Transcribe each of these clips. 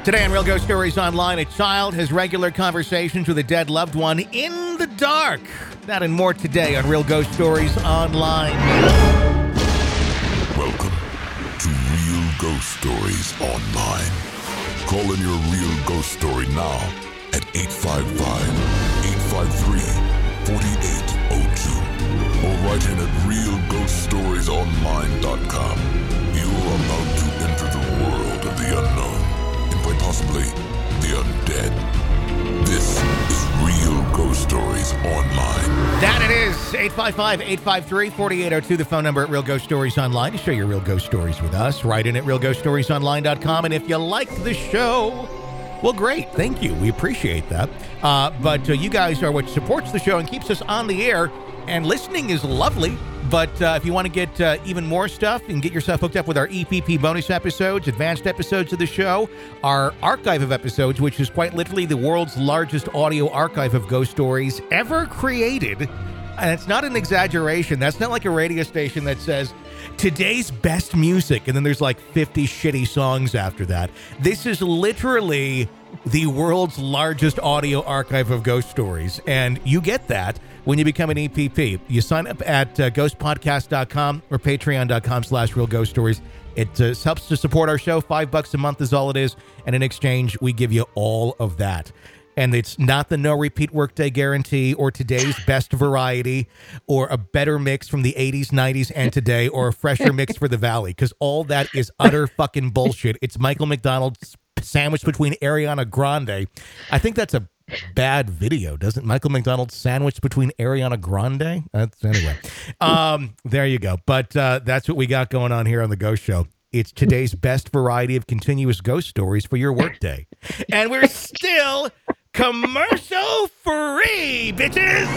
Today on Real Ghost Stories Online, a child has regular conversations with a dead loved one in the dark. That and more today on Real Ghost Stories Online. Welcome to Real Ghost Stories Online. Call in your real ghost story now at 855-853-4802 or write in at realghoststoriesonline.com. You are about to enter the world of the unknown and quite possibly the undead. This is Real Ghost Stories Online. That it is. 855-853-4802, the phone number at Real Ghost Stories Online to share your real ghost stories with us. Write in at realghoststoriesonline.com. And if you liked the show, well, great. Thank you. We appreciate that. But you guys are what supports the show and keeps us on the air. And listening is lovely. But if you want to get even more stuff and get yourself hooked up with our EPP bonus episodes, advanced episodes of the show, our archive of episodes, which is quite literally the world's largest audio archive of ghost stories ever created. And it's not an exaggeration. That's not like a radio station that says, today's best music, and then there's like 50 shitty songs after that. This is literally the world's largest audio archive of ghost stories. And you get that when you become an EPP. You sign up at ghostpodcast.com or patreon.com/Real Ghost Stories. It helps to support our show. $5 a month is all it is. And in exchange, we give you all of that. And it's not the no repeat workday guarantee or today's best variety or a better mix from the 80s, 90s, and today or a fresher mix for the Valley, because all that is utter fucking bullshit. It's Michael McDonald's sandwich between Ariana Grande. I think that's a bad video, doesn't Michael McDonald's sandwich between Ariana Grande? Anyway, there you go. But that's what we got going on here on the Ghost Show. It's today's best variety of continuous ghost stories for your workday. And we're still commercial free, bitches.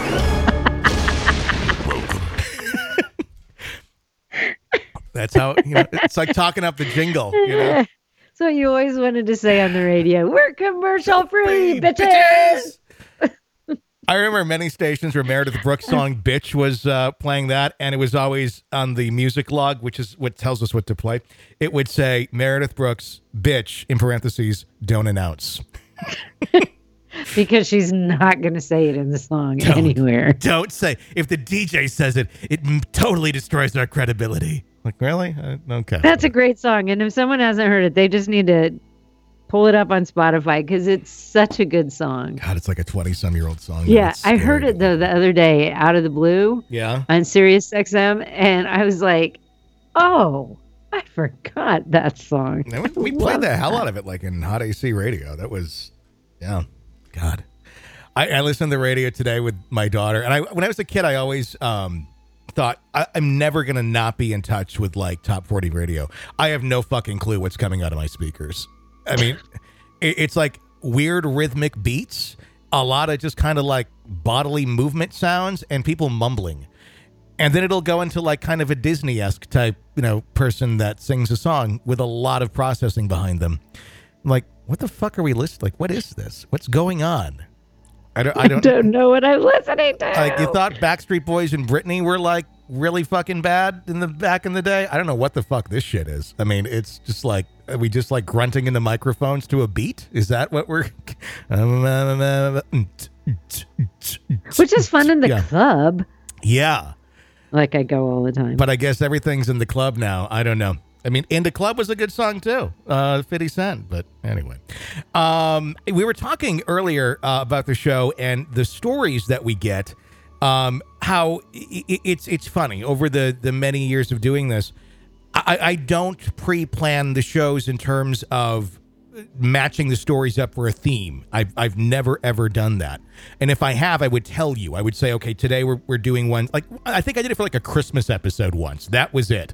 That's how, it's like talking up the jingle, So you always wanted to say on the radio, we're commercial free, bitches. I remember many stations where Meredith Brooks' song Bitch was playing that, and it was always on the music log, which is what tells us what to play. It would say, Meredith Brooks, bitch, in parentheses, don't announce. Because she's not going to say it in the song anywhere. Don't say. If the DJ says it, it totally destroys our credibility. Like, really? Okay. That's a great song. And if someone hasn't heard it, they just need to pull it up on Spotify because it's such a good song. God, it's like a 20-some-year-old song. Yeah, I heard it, though, the other day out of the blue. Yeah. On Sirius XM. And I was like, oh, I forgot that song. We played the hell out of it, like in Hot AC Radio. That was, yeah. God. I listened to the radio today with my daughter. And when I was a kid, I always thought, I'm never going to not be in touch with like Top 40 radio. I have no fucking clue what's coming out of my speakers. I mean, it's like weird rhythmic beats, a lot of just kind of like bodily movement sounds and people mumbling. And then it'll go into like kind of a Disney-esque type, person that sings a song with a lot of processing behind them. I'm like, what the fuck are we listening? Like, what is this? What's going on? I don't know what I'm listening to. Like, you thought Backstreet Boys and Britney were like really fucking bad back in the day? I don't know what the fuck this shit is. I mean, it's just like, are we just like grunting in the microphones to a beat? Is that what we're? Which is fun in the club. Yeah. Like I go all the time. But I guess everything's in the club now. I don't know. I mean, In the Club was a good song, too. 50 Cent. But anyway. We were talking earlier about the show and the stories that we get. How it's funny. Over the many years of doing this, I don't pre-plan the shows in terms of matching the stories up for a theme. I've never, ever done that. And if I have, I would tell you. I would say, okay, today we're doing one. Like, I think I did it for like a Christmas episode once. That was it.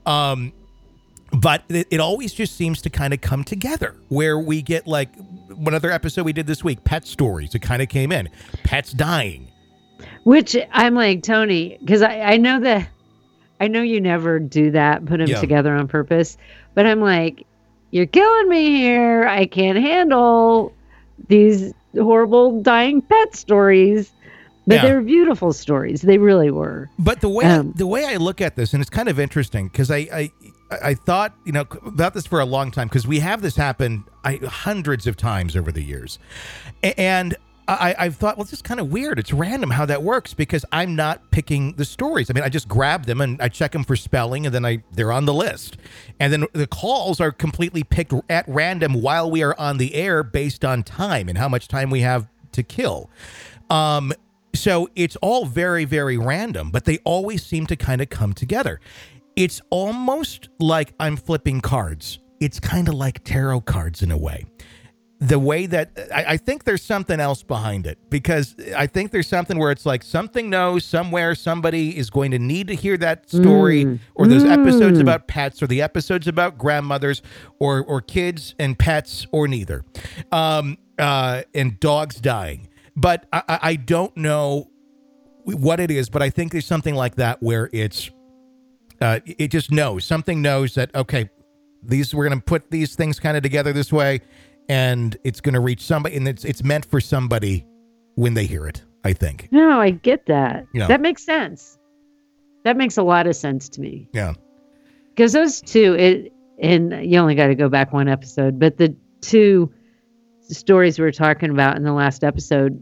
But it always just seems to kind of come together where we get like one other episode we did this week, pet stories. It kind of came in. Pets dying. Which I'm like, Tony, because I know you never do that, put them together on purpose. But I'm like, you're killing me here. I can't handle these horrible dying pet stories. But they were beautiful stories. They really were. But the way I look at this, and it's kind of interesting because I thought, about this for a long time because we have this happen hundreds of times over the years. And I've thought, well, it's just kind of weird. It's random how that works because I'm not picking the stories. I mean, I just grab them and I check them for spelling and then they're on the list. And then the calls are completely picked at random while we are on the air based on time and how much time we have to kill. So it's all very, very random, but they always seem to kind of come together. It's almost like I'm flipping cards. It's kind of like tarot cards in a way. The way that I think there's something else behind it, because I think there's something where it's like something knows somewhere somebody is going to need to hear that story or those episodes about pets or the episodes about grandmothers or kids and pets or neither, and dogs dying. But I don't know what it is, but I think there's something like that where it just knows. Something knows that, okay, we're going to put these things kind of together this way, and it's going to reach somebody, and it's meant for somebody when they hear it, I think. No, I get that. That makes sense. That makes a lot of sense to me. Yeah. Because those two, and you only got to go back one episode, but the two stories we were talking about in the last episode,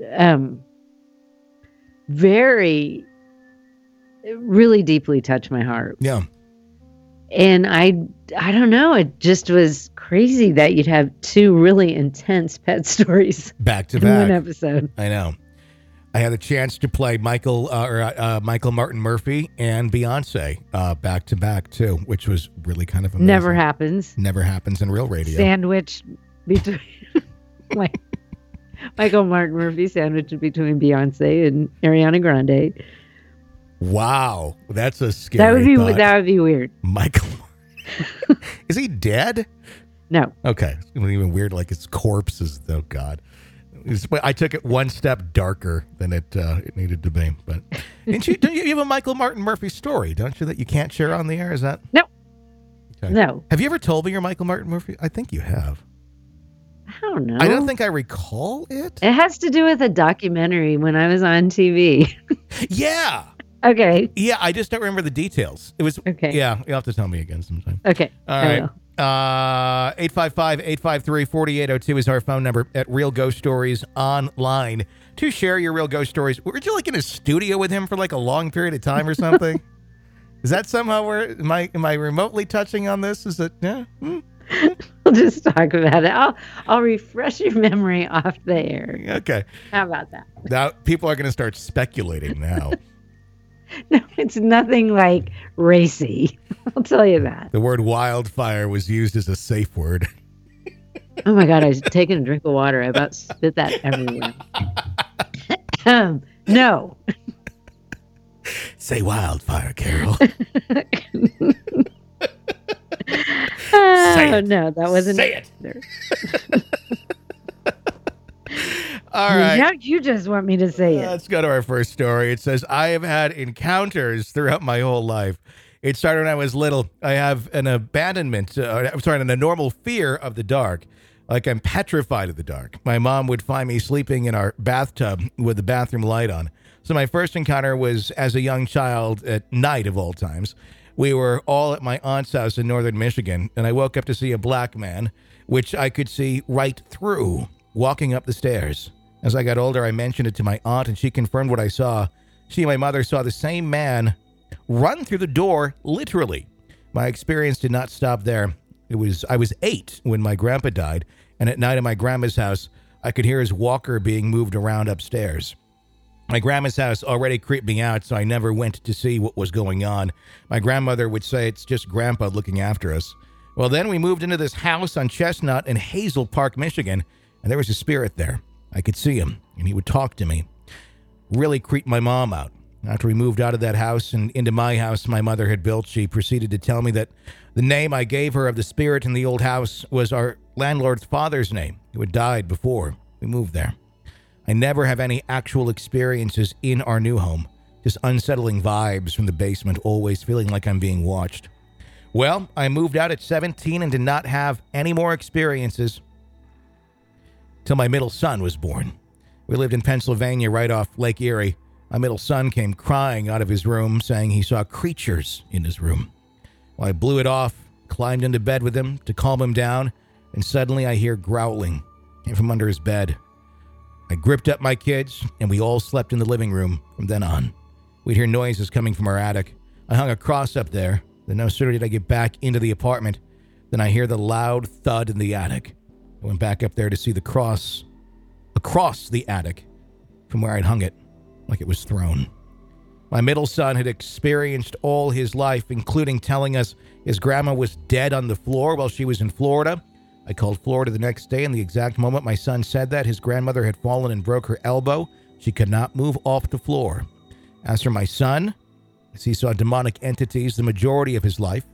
really deeply touched my heart. Yeah. And I don't know, it just was crazy that you'd have two really intense pet stories back to in back. one episode. I know. I had a chance to play Michael Martin Murphy and Beyonce back to back too, which was really kind of amazing. Never happens. Never happens in real radio. Sandwiched between Michael Martin Murphy sandwiched between Beyonce and Ariana Grande. Wow, that's a scary thought. That would be weird. Michael, is he dead? No. Okay, it's even weird. Like his corpse is. Oh God, I took it one step darker than it needed to be. But don't you have a Michael Martin Murphy story? Don't you that you can't share on the air? Is that no? Okay. No. Have you ever told me your Michael Martin Murphy? I think you have. I don't know. I don't think I recall it. It has to do with a documentary when I was on TV. Yeah. Okay. Yeah, I just don't remember the details. It was okay. Yeah, you'll have to tell me again sometime. Okay. All right. 855-853-4802 is our phone number at Real Ghost Stories Online to share your real ghost stories. Were you like in a studio with him for like a long period of time or something? Is that somehow where am I remotely touching on this? Is it yeah? We'll just talk about it. I'll refresh your memory off the air. Okay. How about that? Now people are going to start speculating now. No, it's nothing like racy. I'll tell you that. The word wildfire was used as a safe word. Oh my God, I was taking a drink of water. I about spit that everywhere. No. Say wildfire, Carol. Say it. No, that wasn't. Say it. All right. Now you just want me to say it. Let's go to our first story. It says, I have had encounters throughout my whole life. It started when I was little. I have an a normal fear of the dark. Like I'm petrified of the dark. My mom would find me sleeping in our bathtub with the bathroom light on. So my first encounter was as a young child at night of all times. We were all at my aunt's house in northern Michigan, and I woke up to see a black man, which I could see right through, walking up the stairs. As I got older, I mentioned it to my aunt, and she confirmed what I saw. She and my mother saw the same man run through the door, literally. My experience did not stop there. I was 8 when my grandpa died, and at night at my grandma's house, I could hear his walker being moved around upstairs. My grandma's house already creeped me out, so I never went to see what was going on. My grandmother would say it's just Grandpa looking after us. Well, then we moved into this house on Chestnut in Hazel Park, Michigan, and there was a spirit there. I could see him, and he would talk to me. Really creeped my mom out. After we moved out of that house and into my house my mother had built, she proceeded to tell me that the name I gave her of the spirit in the old house was our landlord's father's name, who had died before we moved there. I never have any actual experiences in our new home, just unsettling vibes from the basement, always feeling like I'm being watched. Well, I moved out at 17 and did not have any more experiences till my middle son was born. We lived in Pennsylvania right off Lake Erie. My middle son came crying out of his room saying he saw creatures in his room. Well, I blew it off climbed into bed with him to calm him down, and suddenly I hear growling came from under his bed. I gripped up my kids, and we all slept in the living room from then on. We'd hear noises coming from our attic. I hung a cross up there. Then no sooner did I get back into the apartment than I hear the loud thud in the attic. I went back up there to see the cross across the attic from where I'd hung it, like it was thrown. My middle son had experienced all his life, including telling us his grandma was dead on the floor while she was in Florida. I called Florida the next day, and the exact moment my son said that, his grandmother had fallen and broke her elbow. She could not move off the floor. As for my son, as he saw demonic entities the majority of his life,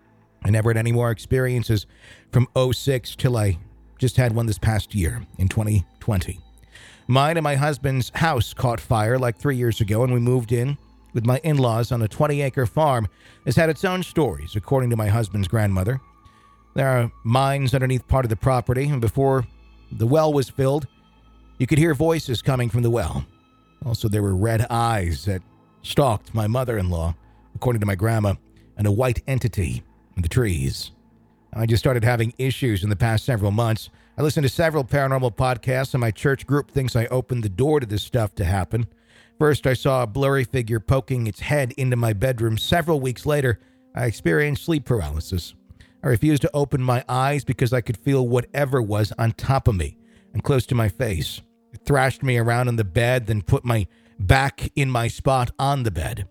I never had any more experiences from 06 till I just had one this past year in 2020. Mine and my husband's house caught fire like 3 years ago, and we moved in with my in-laws on a 20-acre farm. It's had its own stories, according to my husband's grandmother. There are mines underneath part of the property, and before the well was filled, you could hear voices coming from the well. Also, there were red eyes that stalked my mother-in-law, according to my grandma, and a white entity in the trees. I just started having issues in the past several months. I listened to several paranormal podcasts, and my church group thinks I opened the door to this stuff to happen. First, I saw a blurry figure poking its head into my bedroom. Several weeks later, I experienced sleep paralysis. I refused to open my eyes because I could feel whatever was on top of me and close to my face. It thrashed me around in the bed, then put my back in my spot on the bed.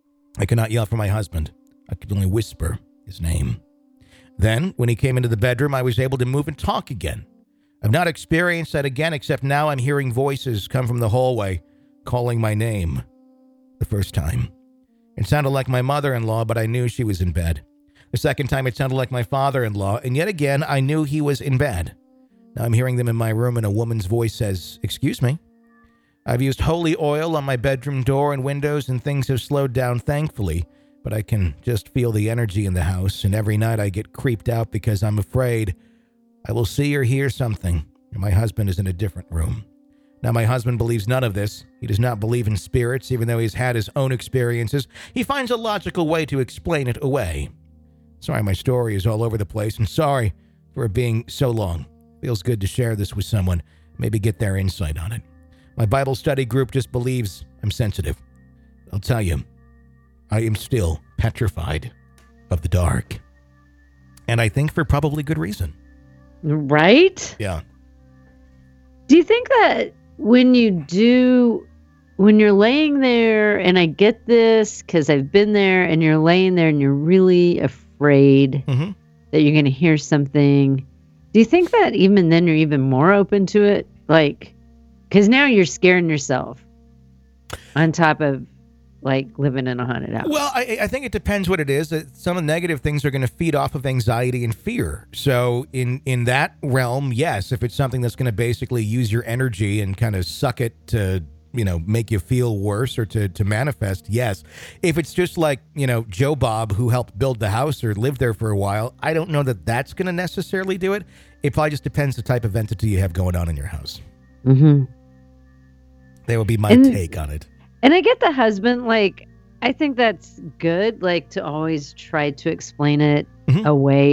I could not yell for my husband. I could only whisper his name. Then, when he came into the bedroom, I was able to move and talk again. I've not experienced that again, except now I'm hearing voices come from the hallway, calling my name. The first time, it sounded like my mother-in-law, but I knew she was in bed. The second time, it sounded like my father-in-law, and yet again, I knew he was in bed. Now I'm hearing them in my room, and a woman's voice says, "Excuse me." I've used holy oil on my bedroom door and windows, and things have slowed down, thankfully, but I can just feel the energy in the house, and every night I get creeped out because I'm afraid I will see or hear something, and my husband is in a different room. Now, my husband believes none of this. He does not believe in spirits, even though he's had his own experiences. He finds a logical way to explain it away. Sorry, my story is all over the place, and sorry for it being so long. Feels good to share this with someone, maybe get their insight on it. My Bible study group just believes I'm sensitive. I'll tell you, I am still petrified of the dark. And I think for probably good reason. Right? Yeah. Do you think that when you're laying there, and I get this because I've been there, and you're laying there and you're really afraid that you're going to hear something, do you think that even then you're even more open to it? Like, because now you're scaring yourself on top of like living in a haunted house. Well, I think it depends what it is. Some of the negative things are going to feed off of anxiety and fear. So in that realm, yes, if it's something that's going to basically use your energy and kind of suck it to, make you feel worse or to manifest, yes. If it's just like, Joe Bob, who helped build the house or lived there for a while, I don't know that that's going to necessarily do it. It probably just depends the type of entity you have going on in your house. Mm-hmm. That would be my take on it. And I get the husband, like, I think that's good, like, to always try to explain it away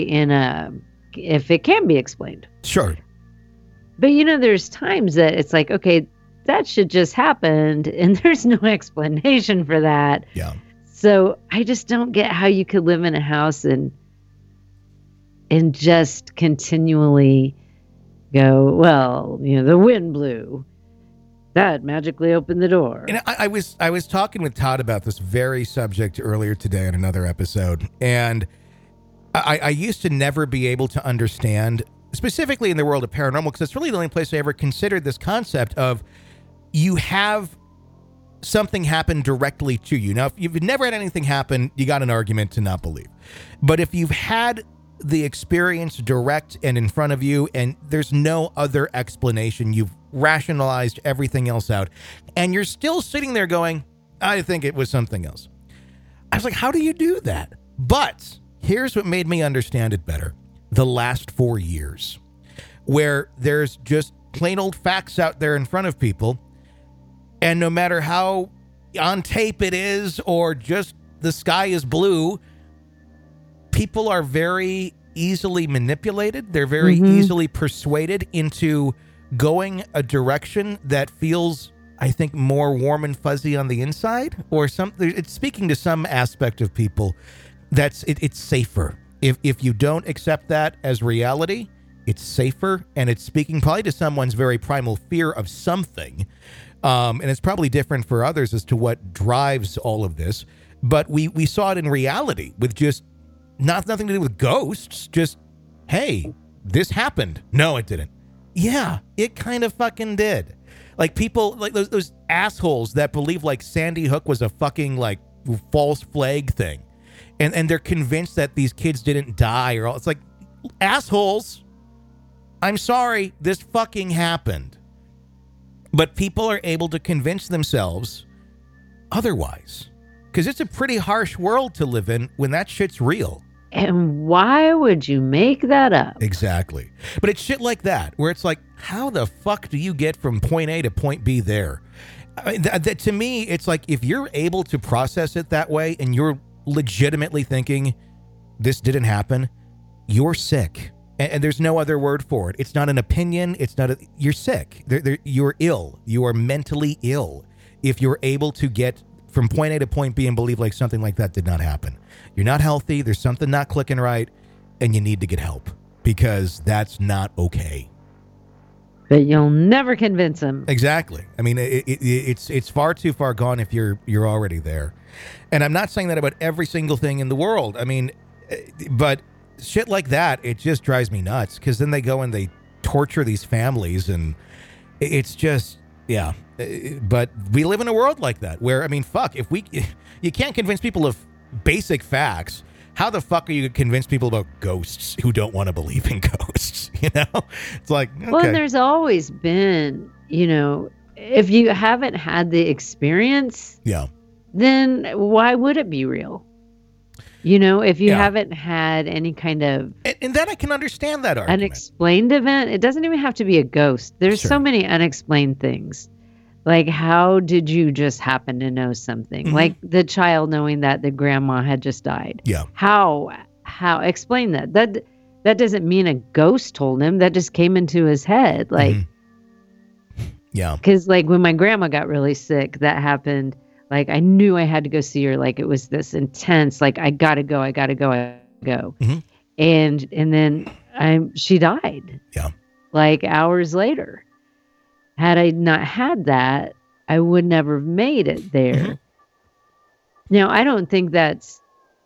if it can be explained. Sure. But, there's times that it's like, okay, that should just happen, and there's no explanation for that. Yeah. So I just don't get how you could live in a house and just continually go, well, the wind blew. That magically opened the door. And I was talking with Todd about this very subject earlier today in another episode, and I used to never be able to understand, specifically in the world of paranormal, because it's really the only place I ever considered this concept of you have something happen directly to you. Now, if you've never had anything happen, you got an argument to not believe. But if you've had the experience direct and in front of you, and there's no other explanation, you've rationalized everything else out, and you're still sitting there going, I think it was something else. I was like, how do you do that? But here's what made me understand it better. The last 4 years, where there's just plain old facts out there in front of people, and no matter how on tape it is or just the sky is blue, people are very easily manipulated. They're very easily persuaded into going a direction that feels, I think, more warm and fuzzy on the inside, or something. It's speaking to some aspect of people it's safer. If you don't accept that as reality, it's safer, and it's speaking probably to someone's very primal fear of something. And it's probably different for others as to what drives all of this. But we saw it in reality with just nothing to do with ghosts. Just, hey, this happened. No, it didn't. Yeah, it kind of fucking did. Like people, like those assholes that believe like Sandy Hook was a fucking like false flag thing. And they're convinced that these kids didn't die or all. It's like, assholes. I'm sorry, this fucking happened. But people are able to convince themselves otherwise. Because it's a pretty harsh world to live in when that shit's real. And why would you make that up? Exactly. But it's shit like that, where it's like, how the fuck do you get from point A to point B there? I mean, to me, it's like, if you're able to process it that way and you're legitimately thinking this didn't happen, you're sick. And there's no other word for it. It's not an opinion. It's not you're sick. You're ill. You are mentally ill if you're able to get from point A to point B and believe like something like that did not happen. You're not healthy. There's something not clicking right, and you need to get help because that's not okay. But you'll never convince them. Exactly. I mean, it's far too far gone if you're already there. And I'm not saying that about every single thing in the world. I mean, but shit like that, it just drives me nuts because then they go and they torture these families, and it's just, yeah. But we live in a world like that where, I mean, fuck, if you can't convince people of basic facts, how the fuck are you going to convince people about ghosts who don't want to believe in ghosts? You know, it's like, okay. Well, and there's always been, you know, if you haven't had the experience, yeah, then why would it be real? You know, if you haven't had any kind of... And then I can understand that argument. Unexplained event. It doesn't even have to be a ghost. There's so many unexplained things. Like, how did you just happen to know something? Mm-hmm. Like the child knowing that the grandma had just died. Yeah. How? Explain that. That doesn't mean a ghost told him. That just came into his head. Like, yeah. Because, like, when my grandma got really sick, that happened. Like, I knew I had to go see her. Like, it was this intense, like, I gotta go. Mm-hmm. And then she died. Yeah. Like, hours later. Had I not had that, I would never have made it there. Mm-hmm. Now, I don't think that's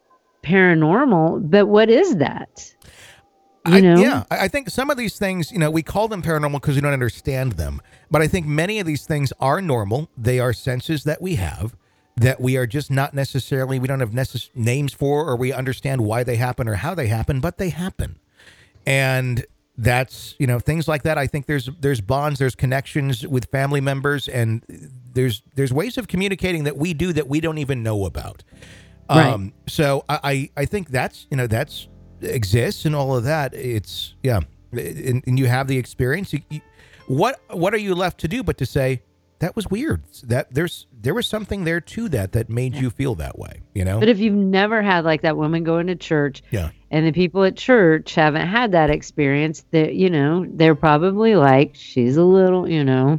paranormal, but what is that? You know? Yeah, I think some of these things, you know, we call them paranormal because we don't understand them. But I think many of these things are normal. They are senses that we have that we are just not necessarily, we don't have names for, or we understand why they happen or how they happen, but they happen. And that's, you know, things like that. I think there's bonds, there's connections with family members, and there's ways of communicating that we do that we don't even know about. Right. So I think that's, you know, that's exists and all of that. It's, yeah. And you have the experience. What are you left to do but to say, that was weird. That there was something there to that made you feel that way, you know? But if you've never had like that woman going to church, and the people at church haven't had that experience, that, you know, they're probably like, she's a little, you know,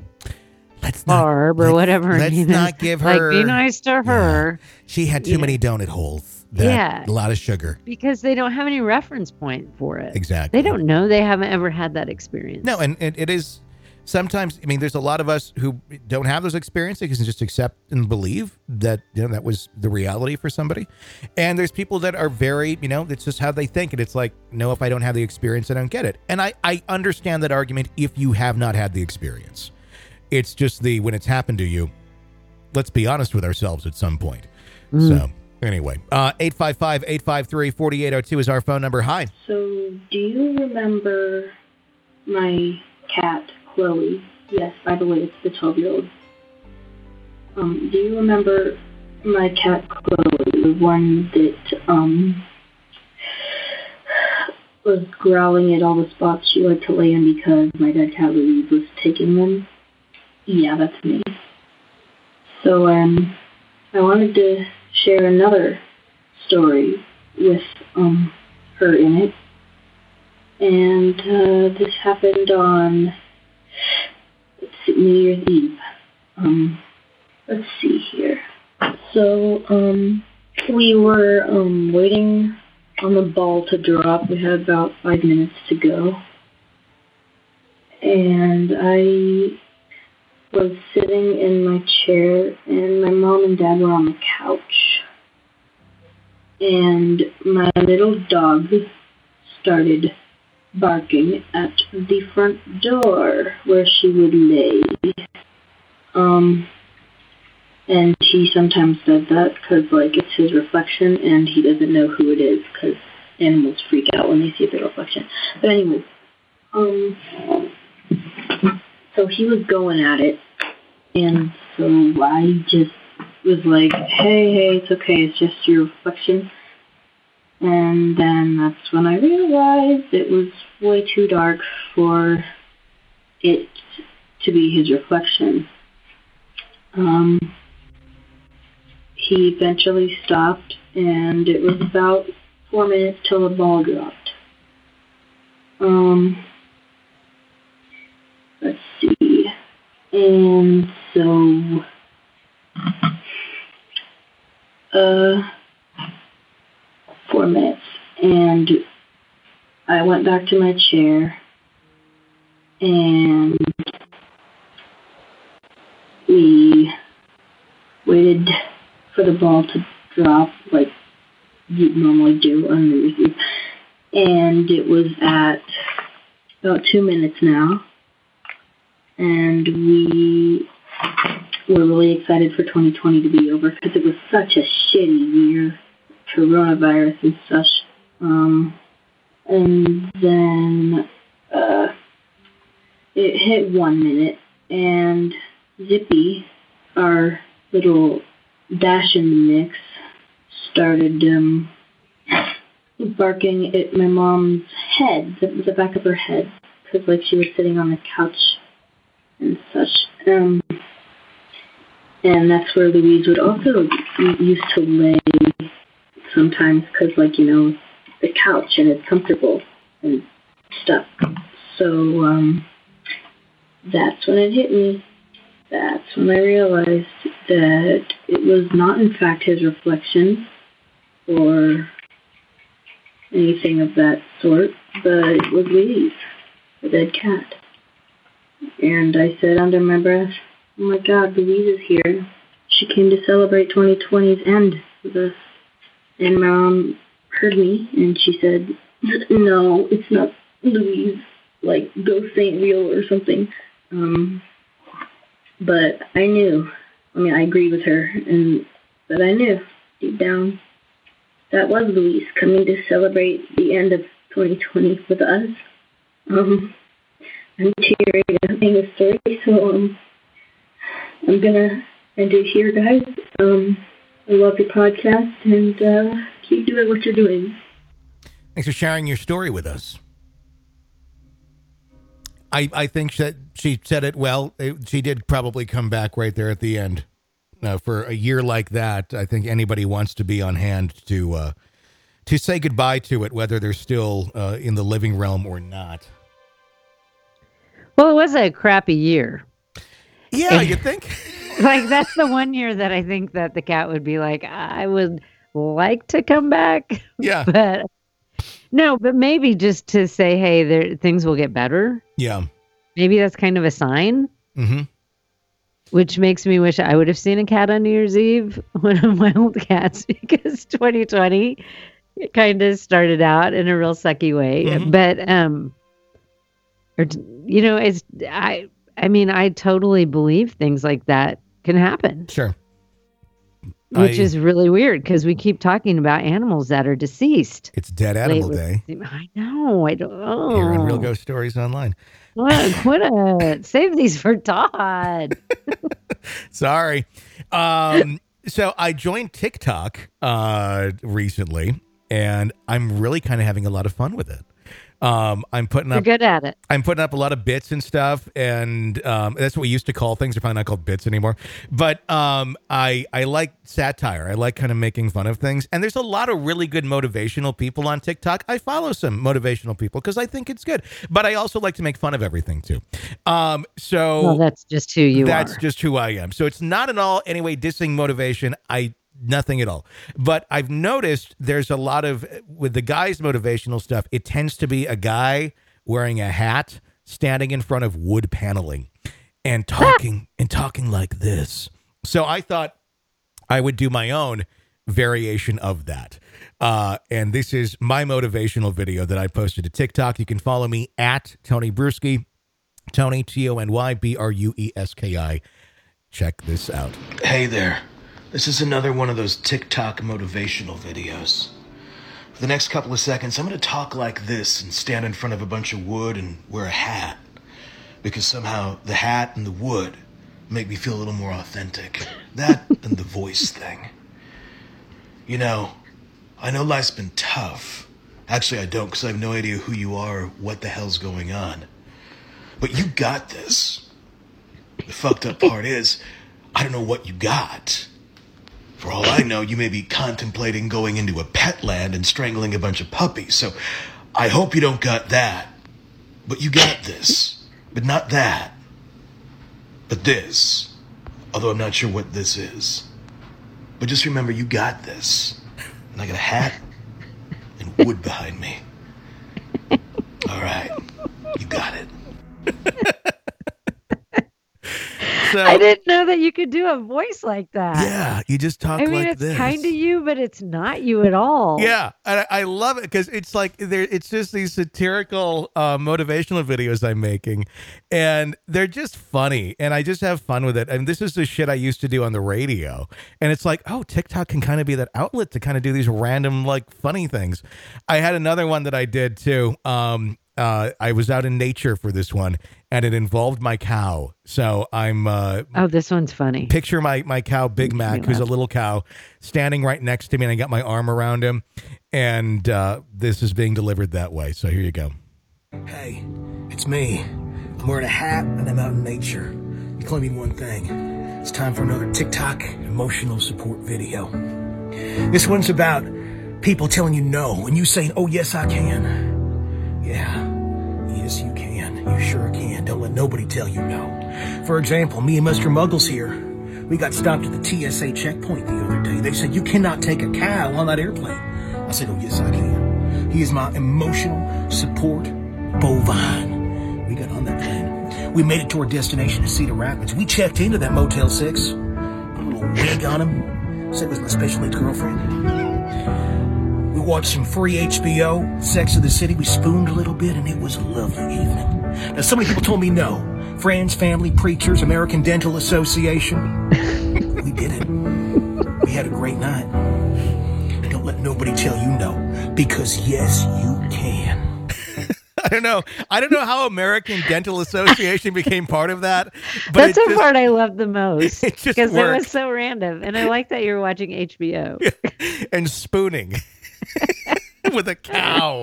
Barb or whatever. Let's not give her. Like, be nice to her. Yeah. She had too many donut holes. A lot of sugar. Because they don't have any reference point for it. Exactly. They don't know. They haven't ever had that experience. No, and it is sometimes, I mean, there's a lot of us who don't have those experiences and just accept and believe that, you know, that was the reality for somebody. And there's people that are very, you know, it's just how they think. And it's like, no, if I don't have the experience, I don't get it. And I understand that argument if you have not had the experience. It's just when it's happened to you, let's be honest with ourselves at some point. So anyway, 855-853-4802 is our phone number. Hi. So do you remember my cat, Chloe? Yes, by the way, it's the 12-year-old. Do you remember my cat, Chloe, the one that was growling at all the spots she liked to lay in because my dead cat Louise was taking them? Yeah, that's me. So I wanted to share another story with her in it. And this happened on, New Year's Eve. Let's see here. So, we were waiting on the ball to drop. We had about 5 minutes to go. And I was sitting in my chair, and my mom and dad were on the couch. And my little dog started barking at the front door where she would lay. And he sometimes does that because, like, it's his reflection, and he doesn't know who it is because animals freak out when they see their reflection. But anyway, so he was going at it, and so I just was like, hey, it's okay, it's just your reflection. And then that's when I realized it was way too dark for it to be his reflection. He eventually stopped, and it was about 4 minutes till the ball dropped. Let's see. And so, 4 minutes, and I went back to my chair, and we waited for the ball to drop like you normally do on New Year's Eve. And it was at about 2 minutes now. And we were really excited for 2020 to be over because it was such a shitty year, coronavirus and such. And then it hit 1 minute, and Zippy, our little dash in the mix, started barking at my mom's head, the back of her head, because like she was sitting on the couch and such. And that's where Louise would also used to lay sometimes, because like, you know, the couch and it's comfortable and stuff. So that's when it hit me. That's when I realized that it was not in fact his reflection or anything of that sort, but it was Louise, the dead cat. And I said under my breath, oh my God, Louise is here. She came to celebrate 2020's end with us. And Mom heard me, and she said, no, it's not Louise, like Ghost Ain't Real or something. But I knew. I mean, I agreed with her, but I knew deep down that was Louise coming to celebrate the end of 2020 with us. I'm teary telling the story, so I'm gonna end it here, guys. I love your podcast, and keep doing what you're doing. Thanks for sharing your story with us. I think that she said it well. She did probably come back right there at the end. For a year like that, I think anybody wants to be on hand to say goodbye to it, whether they're still in the living realm or not. Well, it was a crappy year. Yeah, you think? Like, that's the one year that I think that the cat would be like, I would like to come back. Yeah. But no, but maybe just to say, hey, things will get better. Yeah. Maybe that's kind of a sign. Mm-hmm. Which makes me wish I would have seen a cat on New Year's Eve, one of my old cats, because 2020 kind of started out in a real sucky way. Mm-hmm. But, you know, I mean, I totally believe things like that can happen. Sure. Which is really weird because we keep talking about animals that are deceased. It's Dead Animal Day. I know. I don't know. Here on Real Ghost Stories Online. Quit it. Save these for Todd. Sorry. So I joined TikTok recently, and I'm really kind of having a lot of fun with it. I'm putting You're up. good at it. I'm putting up a lot of bits and stuff, and that's what we used to call things. They're probably not called bits anymore. But I like satire. I like kind of making fun of things. And there's a lot of really good motivational people on TikTok. I follow some motivational people because I think it's good. But I also like to make fun of everything too. Well, that's just who you are. That's just who I am. So it's not at all anyway dissing motivation. Nothing at all. But I've noticed there's a lot of, with the guys' motivational stuff, it tends to be a guy wearing a hat, standing in front of wood paneling and talking like this. So I thought I would do my own variation of that. And this is my motivational video that I posted to TikTok. You can follow me at Tony Brueski, Tony, TonyBrueski. Check this out. Hey there. This is another one of those TikTok motivational videos. For the next couple of seconds, I'm going to talk like this and stand in front of a bunch of wood and wear a hat. Because somehow the hat and the wood make me feel a little more authentic. That and the voice thing. You know, I know life's been tough. Actually, I don't, because I have no idea who you are or what the hell's going on. But you got this. The fucked up part is, I don't know what you got. For all I know, you may be contemplating going into a pet land and strangling a bunch of puppies. So I hope you don't got that. But you got this. But not that. But this. Although I'm not sure what this is. But just remember, you got this. And I got a hat and wood behind me. All right. You got it. So, I didn't know that you could do a voice like that. yeah, you just talk like it's this. kind of you, but it's not you at all. Yeah, and I love it because it's like it's just these satirical, motivational videos I'm making, and they're just funny, and I just have fun with it. And this is the shit I used to do on the radio, and it's like, oh, TikTok can kind of be that outlet to kind of do these random, like, funny things. I had another one that I did too. I was out in nature for this one, and it involved my cow. So I'm Oh, this one's funny. picture my cow Big Mac, who's a little cow, standing right next to me, and I got my arm around him, and this is being delivered that way. So here you go. Hey, it's me. I'm wearing a hat and I'm out in nature. You can only mean one thing. It's time for another TikTok emotional support video. This one's about people telling you no and you saying, oh, yes, I can. Yeah, yes, you can. You sure can. Don't let nobody tell you no. For example, me and Mr. Muggles here, we got stopped at the TSA checkpoint the other day. They said, you cannot take a cow on that airplane. I said, oh, yes, I can. He is my emotional support bovine. We got on that plane. We made it to our destination at Cedar Rapids. We checked into that Motel 6. Put a little wig on him. Said it was my special needs girlfriend. We watched some free HBO, Sex of the City. We spooned a little bit, and it was a lovely evening. Now, so many people told me no. Friends, family, preachers, American Dental Association. We did it. We had a great night. Don't let nobody tell you no, because yes, you can. I don't know how American Dental Association became part of that. But That's the part I love the most it just because it worked. was so random, and I like that you're watching HBO. And spooning with a cow.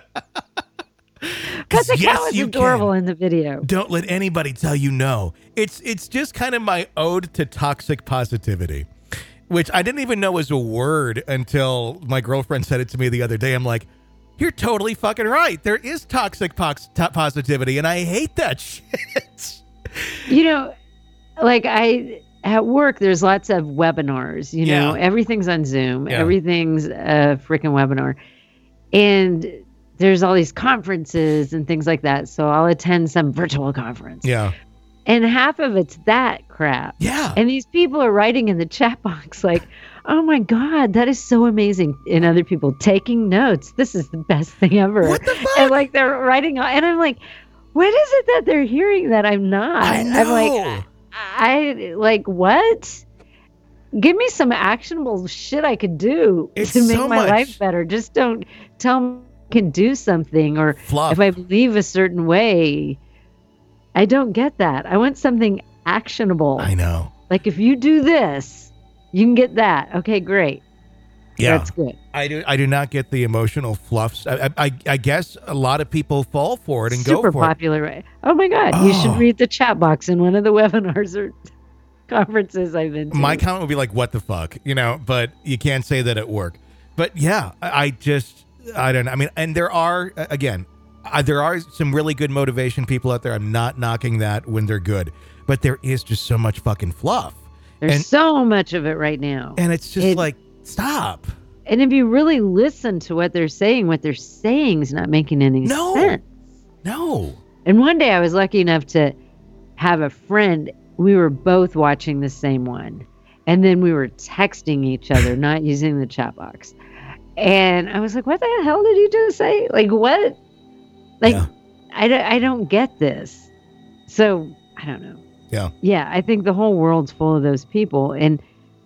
But the yes, cow is you adorable can. in the video. Don't let anybody tell you no. It's just kind of my ode to toxic positivity, which I didn't even know was a word until my girlfriend said it to me the other day. I'm like, you're totally fucking right. There is toxic positivity, and I hate that shit. You know, like at work, there's lots of webinars, you know, everything's on Zoom, everything's a freaking webinar. And there's all these conferences and things like that. So I'll attend some virtual conference. Yeah. And half of it's that crap. Yeah. And these people are writing in the chat box like, oh my God, that is so amazing. And other people taking notes. This is the best thing ever. What the fuck? And like they're writing, and I'm like, what is it that they're hearing that I'm not? I know. I'm like, I like, what? Give me some actionable shit I could do It's to make so my much. life better. Just don't tell me I can do something, or Fluff. if I believe a certain way. I don't get that. I want something actionable. I know. Like if you do this, you can get that. Okay, great. Yeah. That's good. I do not get the emotional fluffs. I guess a lot of people fall for it and Super go for popular, right? Oh my God. You should read the chat box in one of the webinars or conferences I've been to. My comment would be like, what the fuck? But you can't say that at work. But yeah, I don't know. I mean, and there are, again, there are some really good motivation people out there. I'm not knocking that when they're good. But there is just so much fucking fluff. There's so much of it right now. And it's just like, stop. And if you really listen to what they're saying is not making any sense. No. And one day I was lucky enough to have a friend. We were both watching the same one. And then we were texting each other, not using the chat box. And I was like, what the hell did you just say? Like, what? Like, yeah. I don't get this. So, I don't know. Yeah. Yeah, I think the whole world's full of those people. And,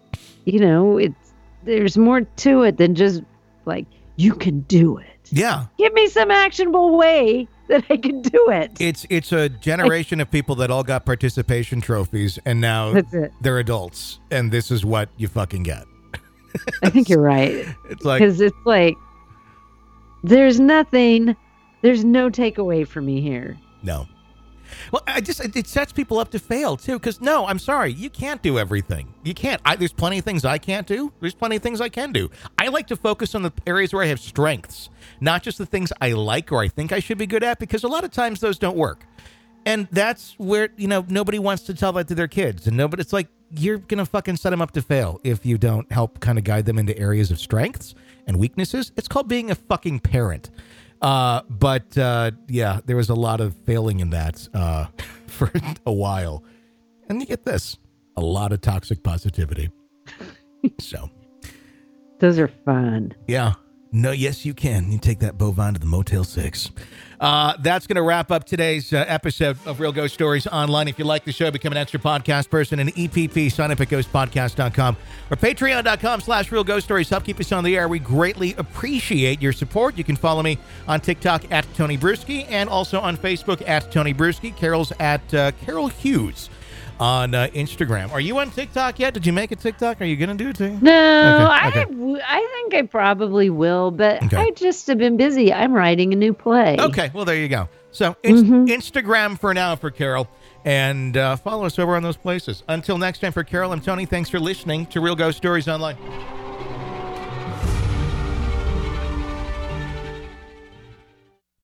there's more to it than just like, you can do it. Yeah. Give me some actionable way that I can do it. It's a generation of people that all got participation trophies, and now they're adults, and this is what you fucking get. I think you're right. It's like, because it's like, there's no takeaway for me here. No. Well, it sets people up to fail too. Because no, I'm sorry, you can't do everything. You can't. There's plenty of things I can't do. There's plenty of things I can do. I like to focus on the areas where I have strengths, not just the things I like or I think I should be good at. Because a lot of times those don't work, and that's where nobody wants to tell that to their kids, and nobody. It's like you're gonna fucking set them up to fail if you don't help kind of guide them into areas of strengths and weaknesses. It's called being a fucking parent. But yeah, there was a lot of failing in that for a while. And you get this, a lot of toxic positivity. So. Those are fun. Yeah. No, yes, you can. You take that bovine to the Motel 6. That's going to wrap up today's episode of Real Ghost Stories Online. If you like the show, become an extra podcast person and EPP. Sign up at ghostpodcast.com or patreon.com/Real Ghost Stories. Help keep us on the air. We greatly appreciate your support. You can follow me on TikTok at Tony Bruschi and also on Facebook at Tony Bruschi. Carol's at Carol Hughes on Instagram. Are you on TikTok yet? Did you make a TikTok? Are you going to do it too? No, okay. I think I probably will, but I just have been busy. I'm writing a new play. Okay, well, there you go. So Instagram for now for Carol, and follow us over on those places. Until next time for Carol, I'm Tony. Thanks for listening to Real Ghost Stories Online.